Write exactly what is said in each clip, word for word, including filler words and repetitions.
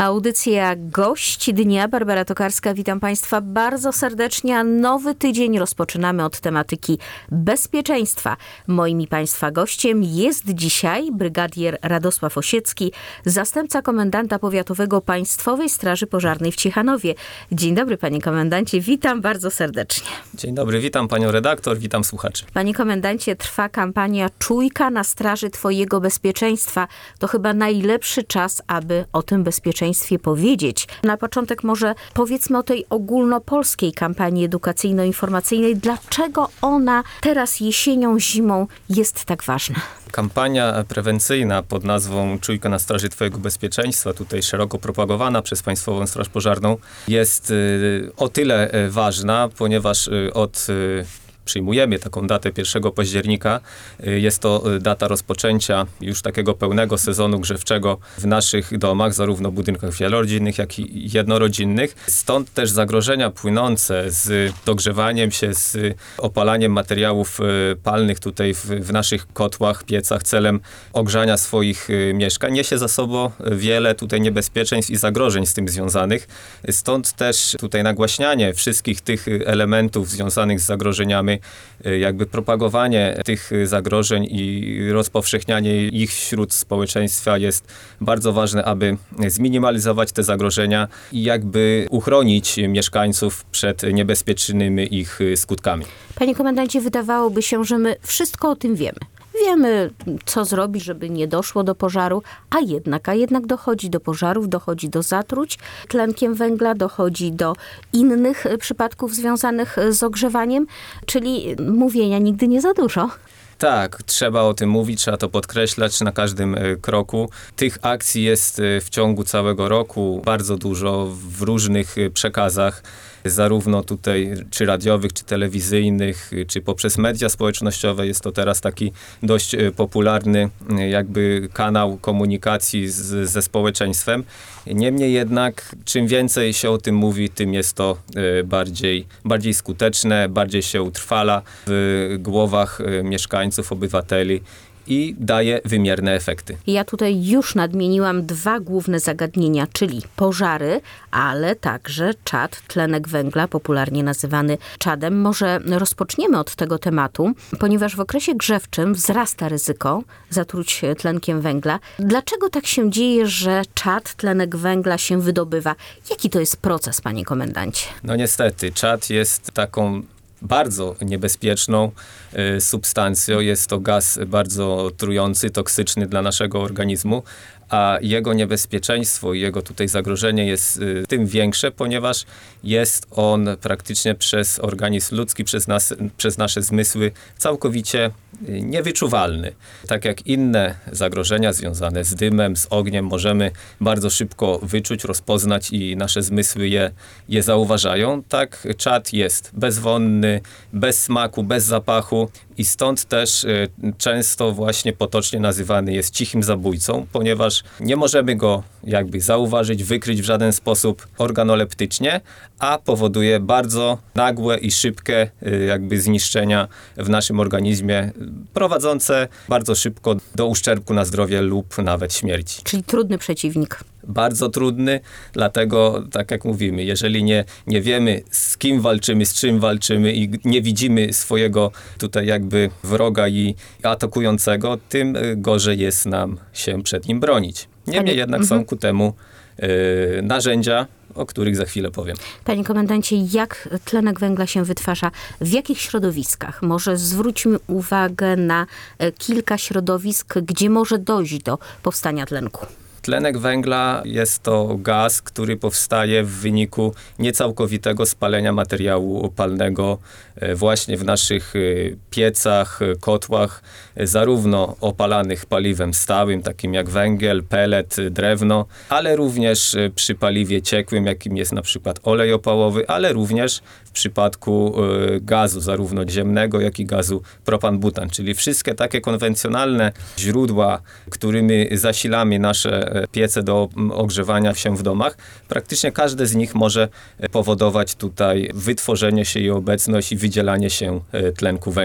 Audycja Gość Dnia. Barbara Tokarska, witam Państwa bardzo serdecznie. A nowy tydzień rozpoczynamy od tematyki bezpieczeństwa. Moim i Państwa gościem jest dzisiaj brygadier Radosław Osiecki, zastępca komendanta powiatowego Państwowej Straży Pożarnej w Ciechanowie. Dzień dobry, panie komendancie, witam bardzo serdecznie. Dzień dobry, witam panią redaktor, witam słuchaczy. Panie komendancie, trwa kampania Czujka na straży twojego bezpieczeństwa. To chyba najlepszy czas, aby o tym bezpieczeństwie powiedzieć. Na początek może powiedzmy o tej ogólnopolskiej kampanii edukacyjno-informacyjnej. Dlaczego ona teraz jesienią, zimą jest tak ważna? Kampania prewencyjna pod nazwą Czujka na straży twojego bezpieczeństwa, tutaj szeroko propagowana przez Państwową Straż Pożarną, jest y, o tyle y, ważna, ponieważ y, od y, przyjmujemy taką datę pierwszego października. Jest to data rozpoczęcia już takiego pełnego sezonu grzewczego w naszych domach, zarówno budynkach wielorodzinnych, jak i jednorodzinnych. Stąd też zagrożenia płynące z dogrzewaniem się, z opalaniem materiałów palnych tutaj w, w naszych kotłach, piecach celem ogrzania swoich mieszkań niesie za sobą wiele tutaj niebezpieczeństw i zagrożeń z tym związanych. Stąd też tutaj nagłaśnianie wszystkich tych elementów związanych z zagrożeniami, jakby propagowanie tych zagrożeń i rozpowszechnianie ich wśród społeczeństwa jest bardzo ważne, aby zminimalizować te zagrożenia i jakby uchronić mieszkańców przed niebezpiecznymi ich skutkami. Panie komendancie, wydawałoby się, że my wszystko o tym wiemy. Wiemy, co zrobić, żeby nie doszło do pożaru, a jednak, a jednak dochodzi do pożarów, dochodzi do zatruć tlenkiem węgla, dochodzi do innych przypadków związanych z ogrzewaniem, czyli mówienia nigdy nie za dużo. Tak, trzeba o tym mówić, trzeba to podkreślać na każdym kroku. Tych akcji jest w ciągu całego roku bardzo dużo w różnych przekazach, zarówno tutaj czy radiowych, czy telewizyjnych, czy poprzez media społecznościowe. Jest to teraz taki dość popularny jakby kanał komunikacji z, ze społeczeństwem. Niemniej jednak, czym więcej się o tym mówi, tym jest to bardziej, bardziej skuteczne, bardziej się utrwala w głowach mieszkańców, obywateli i daje wymierne efekty. Ja tutaj już nadmieniłam dwa główne zagadnienia, czyli pożary, ale także czad, tlenek węgla, popularnie nazywany czadem. Może rozpoczniemy od tego tematu, ponieważ w okresie grzewczym wzrasta ryzyko zatruć tlenkiem węgla. Dlaczego tak się dzieje, że czad, tlenek węgla się wydobywa? Jaki to jest proces, panie komendancie? No niestety, czad jest taką bardzo niebezpieczną y, substancją. Jest to gaz bardzo trujący, toksyczny dla naszego organizmu, a jego niebezpieczeństwo i jego tutaj zagrożenie jest y, tym większe, ponieważ jest on praktycznie przez organizm ludzki, przez, nas, przez nasze zmysły całkowicie y, niewyczuwalny. Tak jak inne zagrożenia związane z dymem, z ogniem możemy bardzo szybko wyczuć, rozpoznać i nasze zmysły je, je zauważają, tak czad jest bezwonny, bez smaku, bez zapachu i stąd też y, często właśnie potocznie nazywany jest cichym zabójcą, ponieważ nie możemy go jakby zauważyć, wykryć w żaden sposób organoleptycznie, a powoduje bardzo nagłe i szybkie y, jakby zniszczenia w naszym organizmie, prowadzące bardzo szybko do uszczerbku na zdrowie lub nawet śmierci. Czyli trudny przeciwnik. Bardzo trudny, dlatego tak jak mówimy, jeżeli nie, nie wiemy z kim walczymy, z czym walczymy i nie widzimy swojego tutaj jakby wroga i atakującego, tym gorzej jest nam się przed nim bronić. Niemniej jednak są ku temu yy, narzędzia, o których za chwilę powiem. Panie komendancie, jak tlenek węgla się wytwarza? W jakich środowiskach? Może zwróćmy uwagę na kilka środowisk, gdzie może dojść do powstania tlenku. Tlenek węgla jest to gaz, który powstaje w wyniku niecałkowitego spalenia materiału palnego właśnie w naszych piecach, kotłach, zarówno opalanych paliwem stałym, takim jak węgiel, pelet, drewno, ale również przy paliwie ciekłym, jakim jest na przykład olej opałowy, ale również w przypadku gazu, zarówno ziemnego, jak i gazu propan-butan, czyli wszystkie takie konwencjonalne źródła, którymi zasilamy nasze piece do ogrzewania się w domach, praktycznie każde z nich może powodować tutaj wytworzenie się i obecność i wydzielanie się tlenku węgla.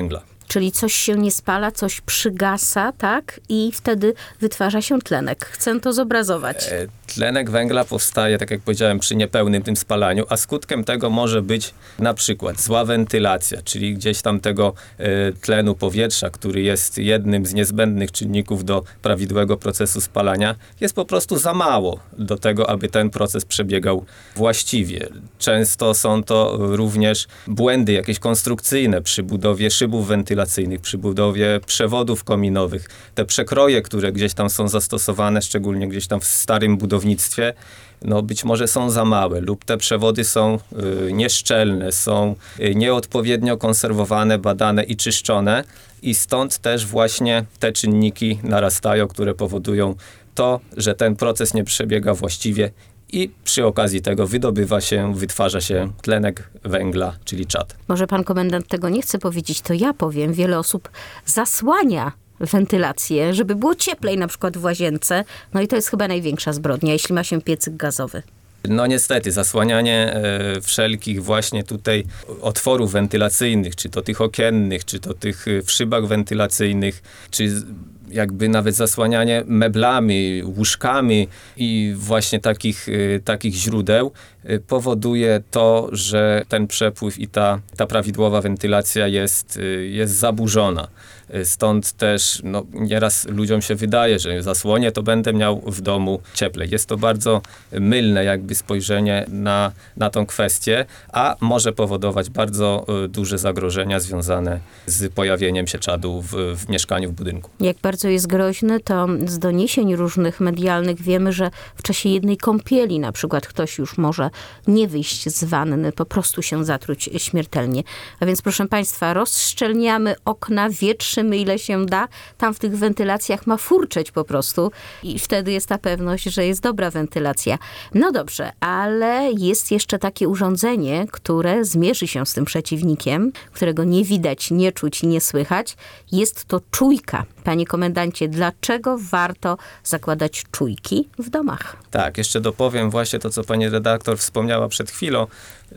Czyli coś się nie spala, coś przygasa, tak? I wtedy wytwarza się tlenek. Chcę to zobrazować. E, Tlenek węgla powstaje, tak jak powiedziałem, przy niepełnym tym spalaniu, a skutkiem tego może być na przykład zła wentylacja, czyli gdzieś tam tego e, tlenu powietrza, który jest jednym z niezbędnych czynników do prawidłowego procesu spalania, jest po prostu za mało do tego, aby ten proces przebiegał właściwie. Często są to również błędy jakieś konstrukcyjne przy budowie szybów wentylacyjnych, przy budowie przewodów kominowych. Te przekroje, które gdzieś tam są zastosowane, szczególnie gdzieś tam w starym budownictwie, no być może są za małe lub te przewody są y, nieszczelne, są y, nieodpowiednio konserwowane, badane i czyszczone i stąd też właśnie te czynniki narastają, które powodują to, że ten proces nie przebiega właściwie i przy okazji tego wydobywa się, wytwarza się tlenek węgla, czyli czad. Może pan komendant tego nie chce powiedzieć, to ja powiem. Wiele osób zasłania wentylację, żeby było cieplej na przykład w łazience. No i to jest chyba największa zbrodnia, jeśli ma się piecyk gazowy. No niestety, zasłanianie e, wszelkich właśnie tutaj otworów wentylacyjnych, czy to tych okiennych, czy to tych w szybach wentylacyjnych, czy jakby nawet zasłanianie meblami, łóżkami i właśnie takich, y, takich źródeł y, powoduje to, że ten przepływ i ta, ta prawidłowa wentylacja jest, y, jest zaburzona. Y, Stąd też no, nieraz ludziom się wydaje, że zasłonię to będę miał w domu cieplej. Jest to bardzo mylne jakby spojrzenie na, na tą kwestię, a może powodować bardzo y, duże zagrożenia związane z pojawieniem się czadu w, w mieszkaniu, w budynku. Jak bardzo jest groźny, to z doniesień różnych medialnych wiemy, że w czasie jednej kąpieli na przykład ktoś już może nie wyjść z wanny, po prostu się zatruć śmiertelnie. A więc proszę państwa, rozszczelniamy okna, wietrzymy ile się da. Tam w tych wentylacjach ma furczeć po prostu i wtedy jest ta pewność, że jest dobra wentylacja. No dobrze, ale jest jeszcze takie urządzenie, które zmierzy się z tym przeciwnikiem, którego nie widać, nie czuć, nie słychać. Jest to czujka. Panie komendancie, dlaczego warto zakładać czujki w domach? Tak, jeszcze dopowiem właśnie to, co pani redaktor wspomniała przed chwilą,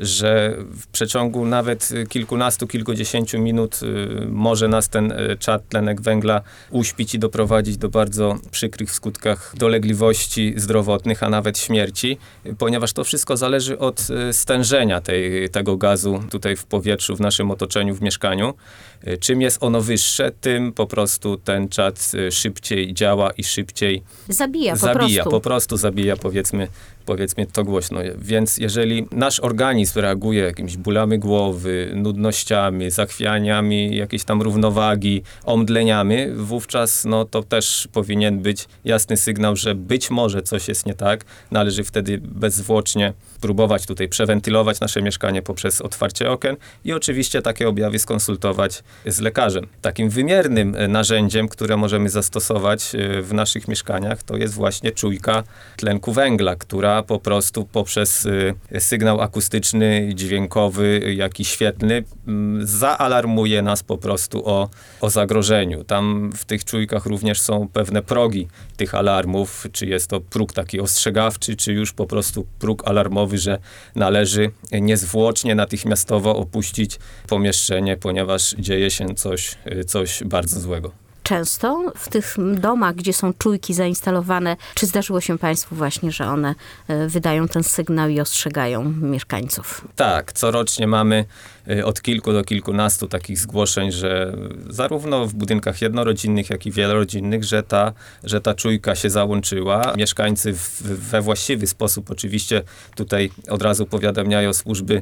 że w przeciągu nawet kilkunastu, kilkudziesięciu minut y, może nas ten y, czad, tlenek węgla uśpić i doprowadzić do bardzo przykrych w skutkach dolegliwości zdrowotnych, a nawet śmierci, y, ponieważ to wszystko zależy od y, stężenia tej, tego gazu tutaj w powietrzu, w naszym otoczeniu, w mieszkaniu. Y, czym jest ono wyższe, tym po prostu ten czad y, szybciej działa i szybciej Zabija po zabija, prostu. po prostu zabija, powiedzmy, powiedzmy to głośno. Więc jeżeli nasz organizm reaguje jakimiś bólami głowy, nudnościami, zachwianiami, jakieś tam równowagi, omdleniami, wówczas no, to też powinien być jasny sygnał, że być może coś jest nie tak. Należy wtedy bezzwłocznie próbować tutaj przewentylować nasze mieszkanie poprzez otwarcie okien i oczywiście takie objawy skonsultować z lekarzem. Takim wymiernym narzędziem, które możemy zastosować w naszych mieszkaniach, to jest właśnie czujka tlenku węgla, która po prostu poprzez sygnał akustyczny, dźwiękowy, jak i świetlny zaalarmuje nas po prostu o, o zagrożeniu. Tam w tych czujkach również są pewne progi tych alarmów, czy jest to próg taki ostrzegawczy, czy już po prostu próg alarmowy, że należy niezwłocznie, natychmiastowo opuścić pomieszczenie, ponieważ dzieje się coś, coś bardzo złego. Często w tych domach, gdzie są czujki zainstalowane, czy zdarzyło się państwu właśnie, że one wydają ten sygnał i ostrzegają mieszkańców? Tak, corocznie mamy od kilku do kilkunastu takich zgłoszeń, że zarówno w budynkach jednorodzinnych, jak i wielorodzinnych, że ta, że ta czujka się załączyła. Mieszkańcy w, we właściwy sposób oczywiście tutaj od razu powiadamiają służby,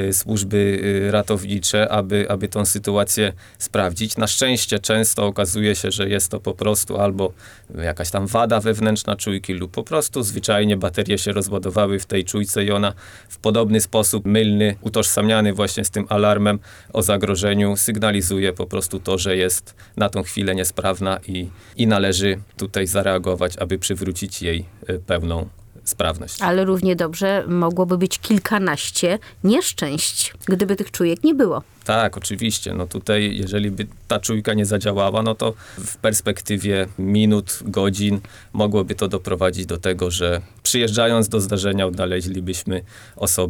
służby ratownicze, aby, aby tą sytuację sprawdzić. Na szczęście często okazuje się, że jest to po prostu albo jakaś tam wada wewnętrzna czujki lub po prostu zwyczajnie baterie się rozładowały w tej czujce i ona w podobny sposób mylny, utożsamiany właśnie z tym alarmem o zagrożeniu sygnalizuje po prostu to, że jest na tą chwilę niesprawna i, i należy tutaj zareagować, aby przywrócić jej pełną sprawność. Ale równie dobrze mogłoby być kilkanaście nieszczęść, gdyby tych czujek nie było. Tak, oczywiście. No tutaj, jeżeli by ta czujka nie zadziałała, no to w perspektywie minut, godzin mogłoby to doprowadzić do tego, że przyjeżdżając do zdarzenia odnaleźlibyśmy osobę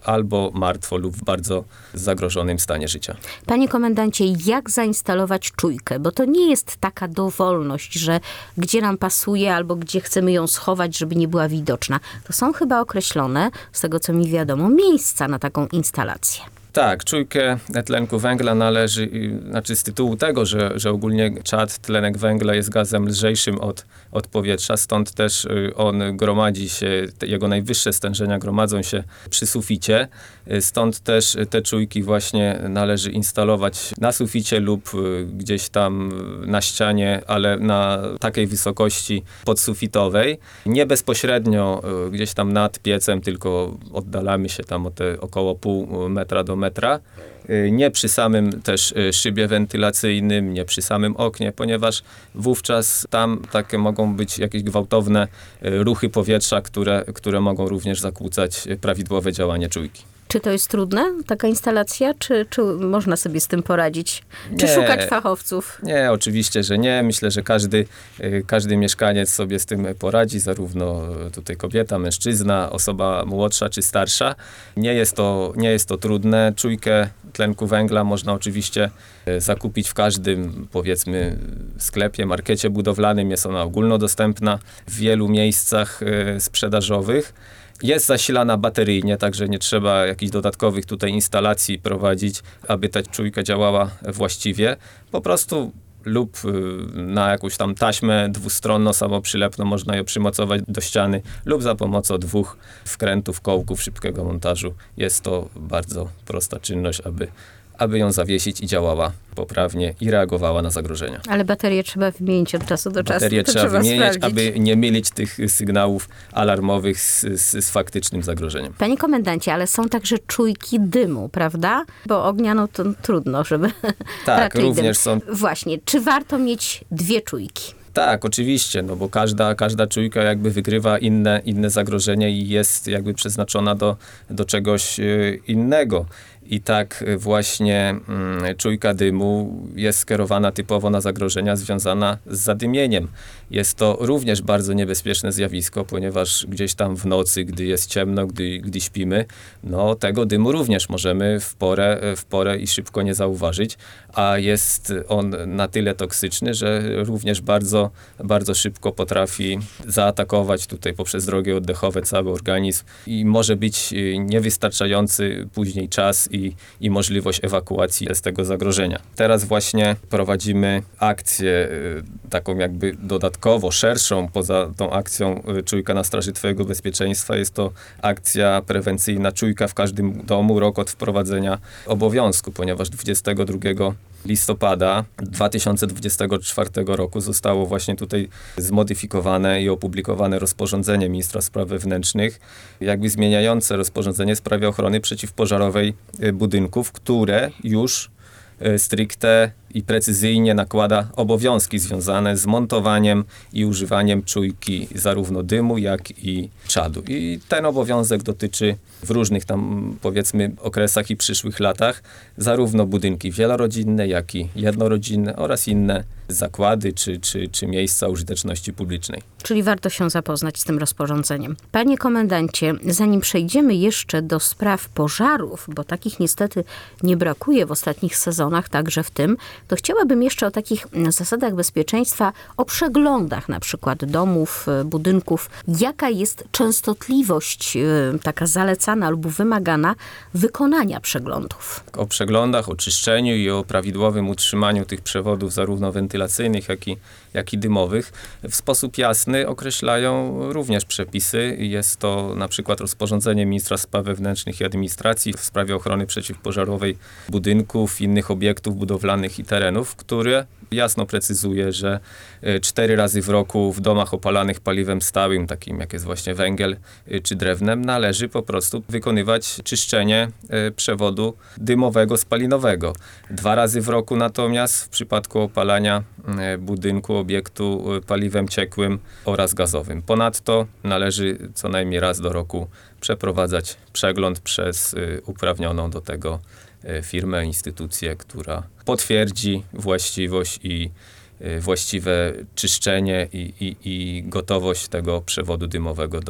albo martwo lub w bardzo zagrożonym stanie życia. Panie komendancie, jak zainstalować czujkę? Bo to nie jest taka dowolność, że gdzie nam pasuje albo gdzie chcemy ją schować, żeby nie była widoczna. To są chyba określone, z tego co mi wiadomo, miejsca na taką instalację. Tak, czujkę tlenku węgla należy, znaczy z tytułu tego, że, że ogólnie czad, tlenek węgla jest gazem lżejszym od, od powietrza, stąd też on gromadzi się, jego najwyższe stężenia gromadzą się przy suficie, stąd też te czujki właśnie należy instalować na suficie lub gdzieś tam na ścianie, ale na takiej wysokości podsufitowej, nie bezpośrednio gdzieś tam nad piecem, tylko oddalamy się tam o te około pół metra do metra. metra. Nie przy samym też szybie wentylacyjnym, nie przy samym oknie, ponieważ wówczas tam takie mogą być jakieś gwałtowne ruchy powietrza, które, które mogą również zakłócać prawidłowe działanie czujki. Czy to jest trudne, taka instalacja, czy, czy można sobie z tym poradzić? Czy Nie, szukać fachowców? Nie, oczywiście, że nie. Myślę, że każdy, każdy mieszkaniec sobie z tym poradzi, zarówno tutaj kobieta, mężczyzna, osoba młodsza czy starsza. Nie jest to, nie jest to trudne. Czujkę tlenku węgla można oczywiście zakupić w każdym, powiedzmy, sklepie, markecie budowlanym. Jest ona ogólnodostępna w wielu miejscach sprzedażowych. Jest zasilana bateryjnie, także nie trzeba jakichś dodatkowych tutaj instalacji prowadzić, aby ta czujka działała właściwie. Po prostu lub na jakąś tam taśmę dwustronną, samoprzylepną można ją przymocować do ściany lub za pomocą dwóch wkrętów, kołków szybkiego montażu. Jest to bardzo prosta czynność, aby aby ją zawiesić i działała poprawnie i reagowała na zagrożenia. Ale baterię trzeba wymienić od czasu do czasu. Baterię to trzeba, trzeba wymieniać, sprawdzić. aby nie mylić tych sygnałów alarmowych z, z, z faktycznym zagrożeniem. Panie komendancie, ale są także czujki dymu, prawda? Bo ognia, no to trudno, żeby... Tak, raczej również dym. są... Właśnie, czy warto mieć dwie czujki? Tak, oczywiście, no bo każda, każda czujka jakby wykrywa inne, inne zagrożenie i jest jakby przeznaczona do, do czegoś innego. I tak właśnie mm, czujka dymu jest skierowana typowo na zagrożenia związane z zadymieniem. Jest to również bardzo niebezpieczne zjawisko, ponieważ gdzieś tam w nocy, gdy jest ciemno, gdy, gdy śpimy, no tego dymu również możemy w porę, w porę i szybko nie zauważyć, a jest on na tyle toksyczny, że również bardzo, bardzo szybko potrafi zaatakować tutaj poprzez drogi oddechowe cały organizm i może być niewystarczający później czas i, i możliwość ewakuacji z tego zagrożenia. Teraz właśnie prowadzimy akcję taką jakby dodatkowo szerszą poza tą akcją Czujka na straży Twojego bezpieczeństwa. Jest to akcja prewencyjna Czujka w każdym domu, rok od wprowadzenia obowiązku, ponieważ dwudziestego drugiego listopada dwa tysiące dwudziestego czwartego roku zostało właśnie tutaj zmodyfikowane i opublikowane rozporządzenie ministra spraw wewnętrznych, jakby zmieniające rozporządzenie w sprawie ochrony przeciwpożarowej budynków, które już stricte i precyzyjnie nakłada obowiązki związane z montowaniem i używaniem czujki zarówno dymu, jak i czadu. I ten obowiązek dotyczy w różnych tam, powiedzmy, okresach i przyszłych latach zarówno budynki wielorodzinne, jak i jednorodzinne oraz inne zakłady czy, czy, czy miejsca użyteczności publicznej. Czyli warto się zapoznać z tym rozporządzeniem. Panie komendancie, zanim przejdziemy jeszcze do spraw pożarów, bo takich niestety nie brakuje w ostatnich sezonach, także w tym, to chciałabym jeszcze o takich zasadach bezpieczeństwa, o przeglądach na przykład domów, budynków. Jaka jest częstotliwość taka zalecana albo wymagana wykonania przeglądów? O przeglądach, o czyszczeniu i o prawidłowym utrzymaniu tych przewodów zarówno wentylacyjnych, jak i, jak i dymowych w sposób jasny określają również przepisy. Jest to na przykład rozporządzenie ministra spraw wewnętrznych i administracji w sprawie ochrony przeciwpożarowej budynków, innych obiektów budowlanych i terenów, które jasno precyzuje, że cztery razy w roku w domach opalanych paliwem stałym, takim jak jest właśnie węgiel czy drewnem, należy po prostu wykonywać czyszczenie przewodu dymowego, spalinowego. Dwa razy w roku natomiast w przypadku opalania budynku, obiektu paliwem ciekłym oraz gazowym. Ponadto należy co najmniej raz do roku przeprowadzać przegląd przez uprawnioną do tego firmę, instytucję, która potwierdzi właściwość i właściwe czyszczenie i, i, i gotowość tego przewodu dymowego do,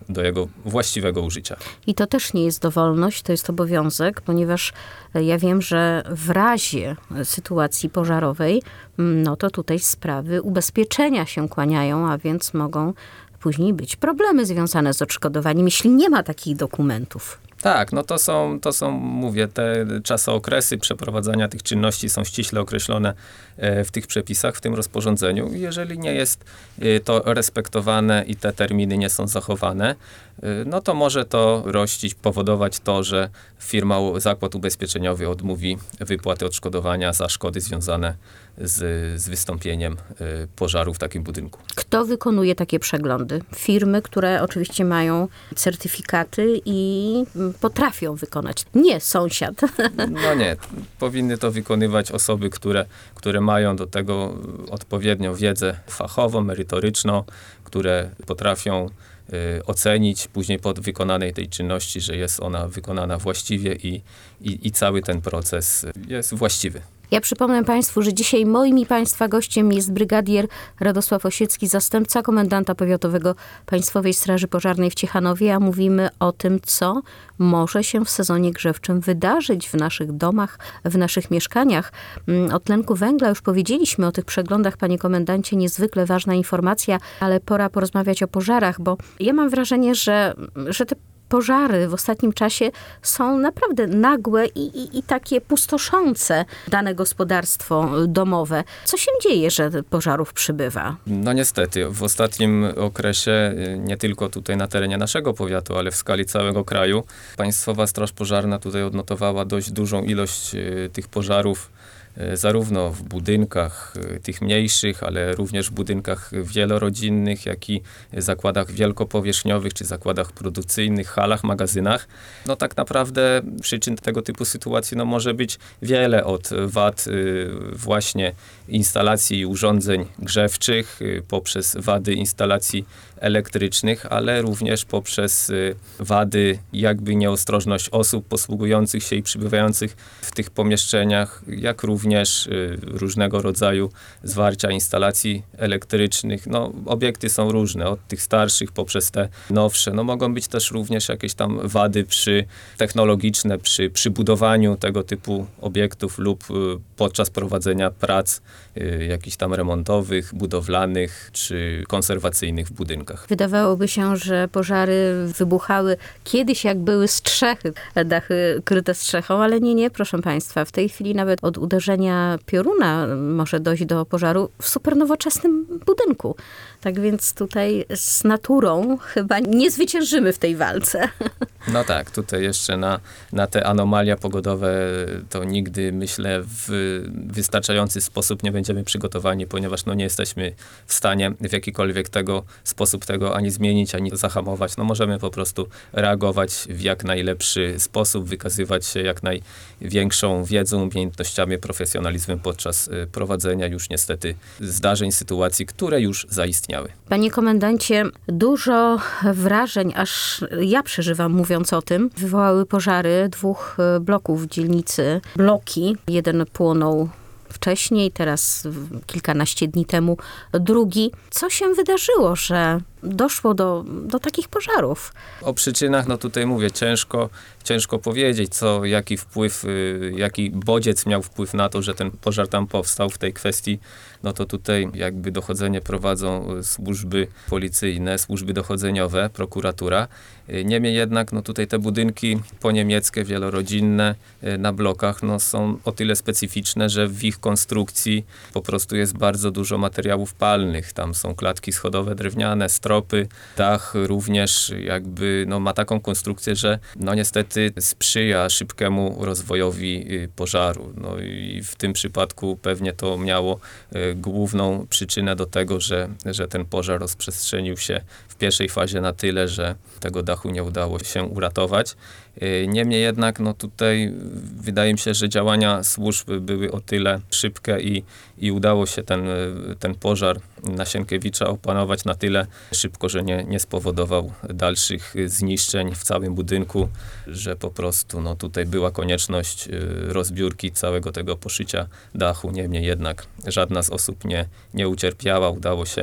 do jego właściwego użycia. I to też nie jest dowolność, to jest obowiązek, ponieważ ja wiem, że w razie sytuacji pożarowej, no to tutaj sprawy ubezpieczenia się kłaniają, a więc mogą później być problemy związane z odszkodowaniem, jeśli nie ma takich dokumentów. Tak, no to są, to są, mówię, te czasookresy przeprowadzania tych czynności są ściśle określone w tych przepisach, w tym rozporządzeniu. Jeżeli nie jest to respektowane i te terminy nie są zachowane, no to może to rościć, powodować to, że firma, zakład ubezpieczeniowy odmówi wypłaty odszkodowania za szkody związane z, z wystąpieniem pożaru w takim budynku. Kto wykonuje takie przeglądy? Firmy, które oczywiście mają certyfikaty i potrafią wykonać. Nie sąsiad. No nie. Powinny to wykonywać osoby, które, które mają do tego odpowiednią wiedzę fachową, merytoryczną, które potrafią y, ocenić później po wykonanej tej czynności, że jest ona wykonana właściwie i, i, i cały ten proces jest właściwy. Ja przypomnę Państwu, że dzisiaj moim i Państwa gościem jest brygadier Radosław Osiecki, zastępca komendanta powiatowego Państwowej Straży Pożarnej w Ciechanowie, a mówimy o tym, co może się w sezonie grzewczym wydarzyć w naszych domach, w naszych mieszkaniach. O tlenku węgla już powiedzieliśmy, o tych przeglądach, panie komendancie, niezwykle ważna informacja, ale pora porozmawiać o pożarach, bo ja mam wrażenie, że, że te pożary w ostatnim czasie są naprawdę nagłe i, i, i takie pustoszące dane gospodarstwo domowe. Co się dzieje, że pożarów przybywa? No niestety, w ostatnim okresie, nie tylko tutaj na terenie naszego powiatu, ale w skali całego kraju, Państwowa Straż Pożarna tutaj odnotowała dość dużą ilość tych pożarów, zarówno w budynkach tych mniejszych, ale również w budynkach wielorodzinnych, jak i zakładach wielkopowierzchniowych, czy zakładach produkcyjnych, halach, magazynach. No tak naprawdę przyczyn tego typu sytuacji no, może być wiele, od wad właśnie instalacji i urządzeń grzewczych, poprzez wady instalacji elektrycznych, ale również poprzez wady, jakby nieostrożność osób posługujących się i przybywających w tych pomieszczeniach, jak również różnego rodzaju zwarcia instalacji elektrycznych. No, obiekty są różne, od tych starszych poprzez te nowsze. No, mogą być też również jakieś tam wady przy technologiczne przy, przy budowaniu tego typu obiektów lub podczas prowadzenia prac jakichś tam remontowych, budowlanych czy konserwacyjnych w budynkach. Wydawałoby się, że pożary wybuchały kiedyś, jak były strzechy, dachy kryte strzechą, ale nie, nie, proszę Państwa. W tej chwili nawet od uderzenia pioruna może dojść do pożaru w supernowoczesnym budynku. Tak więc tutaj z naturą chyba nie zwyciężymy w tej walce. No tak, tutaj jeszcze na, na te anomalia pogodowe to nigdy, myślę, w wystarczający sposób nie będziemy przygotowani, ponieważ no nie jesteśmy w stanie w jakikolwiek tego sposób tego ani zmienić, ani zahamować. No możemy po prostu reagować w jak najlepszy sposób, wykazywać się jak największą wiedzą, umiejętnościami, profesjonalizmem podczas prowadzenia już niestety zdarzeń, sytuacji, które już zaistniały. Panie komendancie, dużo wrażeń, aż ja przeżywam mówiąc o tym, wywołały pożary dwóch bloków w dzielnicy. Bloki, jeden płonął wcześniej, teraz kilkanaście dni temu drugi. Co się wydarzyło, że doszło do, do takich pożarów? O przyczynach, no tutaj mówię, ciężko, ciężko powiedzieć, co, jaki wpływ, jaki bodziec miał wpływ na to, że ten pożar tam powstał w tej kwestii. No to tutaj jakby dochodzenie prowadzą służby policyjne, służby dochodzeniowe, prokuratura. Niemniej jednak, no tutaj te budynki poniemieckie, wielorodzinne na blokach, no są o tyle specyficzne, że w ich konstrukcji po prostu jest bardzo dużo materiałów palnych. Tam są klatki schodowe drewniane, stropy, dach również jakby no ma taką konstrukcję, że no niestety sprzyja szybkiemu rozwojowi pożaru. No i w tym przypadku pewnie to miało główną przyczynę do tego, że, że ten pożar rozprzestrzenił się w pierwszej fazie na tyle, że tego dachu nie udało się uratować. Niemniej jednak, no tutaj wydaje mi się, że działania służb były o tyle szybkie i, i udało się ten, ten pożar na Sienkiewicza opanować na tyle szybko, że nie, nie spowodował dalszych zniszczeń w całym budynku, że po prostu no tutaj była konieczność rozbiórki całego tego poszycia dachu. Niemniej jednak żadna z osób nie, nie ucierpiała. Udało się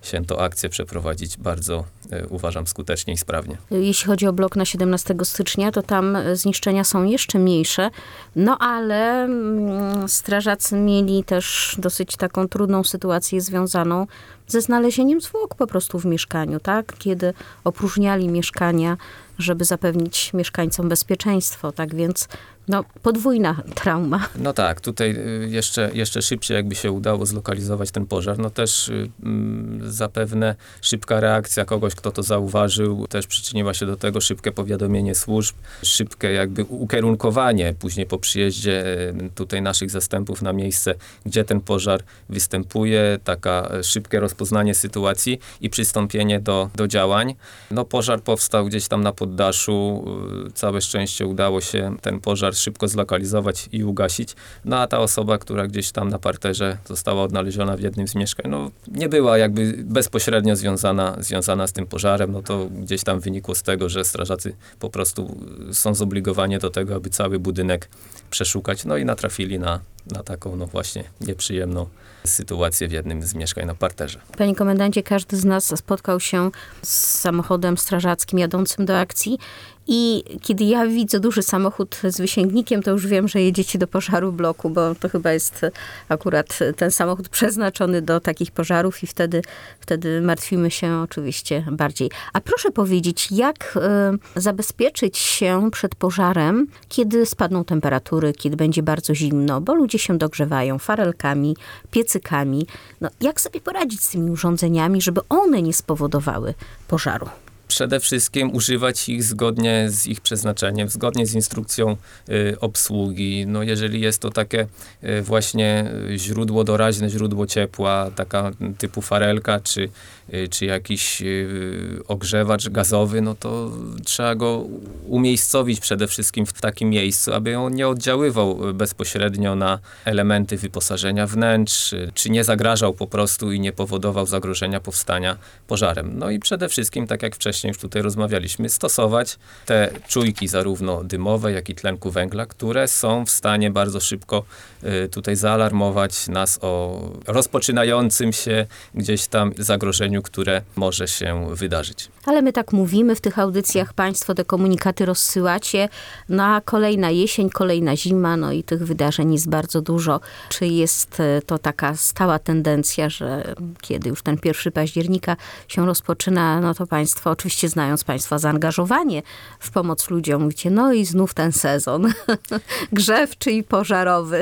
się tę akcję przeprowadzić bardzo, e, uważam, skutecznie i sprawnie. Jeśli chodzi o blok na siedemnastego stycznia, to tam zniszczenia są jeszcze mniejsze, no ale mm, strażacy mieli też dosyć taką trudną sytuację związaną ze znalezieniem zwłok po prostu w mieszkaniu, tak? Kiedy opróżniali mieszkania, żeby zapewnić mieszkańcom bezpieczeństwo, tak więc no, podwójna trauma. No tak, tutaj y, jeszcze, jeszcze szybciej jakby się udało zlokalizować ten pożar, no też y, y, zapewne szybka reakcja kogoś, kto to zauważył, też przyczyniła się do tego szybkie powiadomienie służb, szybkie jakby ukierunkowanie później po przyjeździe y, tutaj naszych zastępów na miejsce, gdzie ten pożar występuje, taka szybkie rozpoznanie sytuacji i przystąpienie do, do działań. No pożar powstał gdzieś tam na poddaszu, y, całe szczęście udało się ten pożar szybko zlokalizować i ugasić. No a ta osoba, która gdzieś tam na parterze została odnaleziona w jednym z mieszkań, no nie była jakby bezpośrednio związana, związana z tym pożarem. No to gdzieś tam wynikło z tego, że strażacy po prostu są zobligowani do tego, aby cały budynek przeszukać. No i natrafili na, na taką no właśnie nieprzyjemną sytuację w jednym z mieszkań na parterze. Panie komendancie, każdy z nas spotkał się z samochodem strażackim jadącym do akcji i kiedy ja widzę duży samochód z wysięgnikiem, to już wiem, że jedziecie do pożaru bloku, bo to chyba jest akurat ten samochód przeznaczony do takich pożarów i wtedy, wtedy martwimy się oczywiście bardziej. A proszę powiedzieć, jak y, zabezpieczyć się przed pożarem, kiedy spadną temperatury, kiedy będzie bardzo zimno, bo ludzie się dogrzewają farelkami, piecykami. No, jak sobie poradzić z tymi urządzeniami, żeby one nie spowodowały pożaru? Przede wszystkim używać ich zgodnie z ich przeznaczeniem, zgodnie z instrukcją y, obsługi. No jeżeli jest to takie y, właśnie źródło doraźne, źródło ciepła, taka typu farelka, czy, y, czy jakiś y, ogrzewacz gazowy, no to trzeba go umiejscowić przede wszystkim w takim miejscu, aby on nie oddziaływał bezpośrednio na elementy wyposażenia wnętrz, czy nie zagrażał po prostu i nie powodował zagrożenia powstania pożarem. No i przede wszystkim, tak jak wcześniej już tutaj rozmawialiśmy, stosować te czujki zarówno dymowe, jak i tlenku węgla, które są w stanie bardzo szybko y, tutaj zaalarmować nas o rozpoczynającym się gdzieś tam zagrożeniu, które może się wydarzyć. Ale my tak mówimy w tych audycjach, państwo te komunikaty rozsyłacie, no a kolejna jesień, kolejna zima, no i tych wydarzeń jest bardzo dużo. Czy jest to taka stała tendencja, że kiedy już ten pierwszy października się rozpoczyna, no to państwo, oczywiście znając państwa zaangażowanie w pomoc ludziom, mówicie, no i znów ten sezon grzewczy i pożarowy.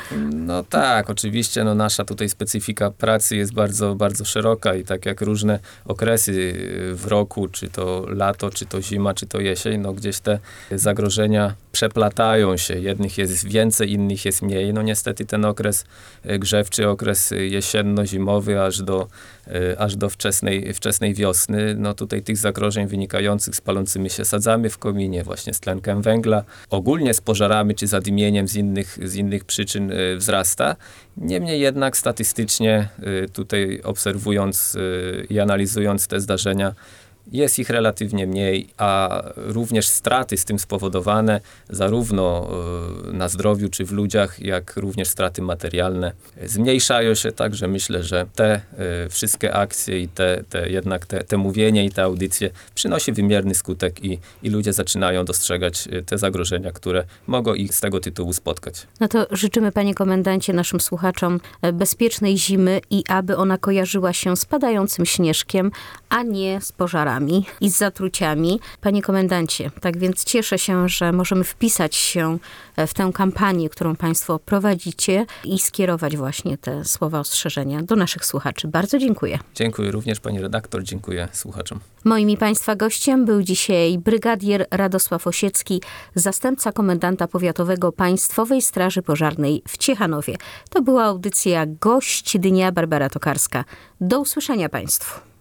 No tak, oczywiście, no nasza tutaj specyfika pracy jest bardzo, bardzo szeroka i tak jak różne okresy w roku, czy to lato, czy to zima, czy to jesień, no gdzieś te zagrożenia przeplatają się. Jednych jest więcej, innych jest mniej. No niestety ten okres grzewczy, okres jesienno-zimowy, aż do, aż do wczesnej, wczesnej wiosny, no tutaj tych zagrożeń wynikających z palącymi się sadzami w kominie, właśnie z tlenkiem węgla, ogólnie z pożarami, czy zadymieniem z innych, z innych przyczyn wzrasta. Niemniej jednak statystycznie tutaj obserwując i analizując te zdarzenia, jest ich relatywnie mniej, a również straty z tym spowodowane zarówno na zdrowiu czy w ludziach, jak również straty materialne zmniejszają się, także myślę, że te wszystkie akcje i te, te jednak te, te mówienie i te audycje przynosi wymierny skutek i, i ludzie zaczynają dostrzegać te zagrożenia, które mogą ich z tego tytułu spotkać. No to życzymy, panie komendancie, naszym słuchaczom bezpiecznej zimy i aby ona kojarzyła się z padającym śnieżkiem, a nie z pożarami i z zatruciami. Panie komendancie, tak więc cieszę się, że możemy wpisać się w tę kampanię, którą państwo prowadzicie i skierować właśnie te słowa ostrzeżenia do naszych słuchaczy. Bardzo dziękuję. Dziękuję również pani redaktor, dziękuję słuchaczom. Moim i państwa gościem był dzisiaj brygadier Radosław Osiecki, zastępca komendanta powiatowego Państwowej Straży Pożarnej w Ciechanowie. To była audycja Gość Dnia, Barbara Tokarska. Do usłyszenia państwu.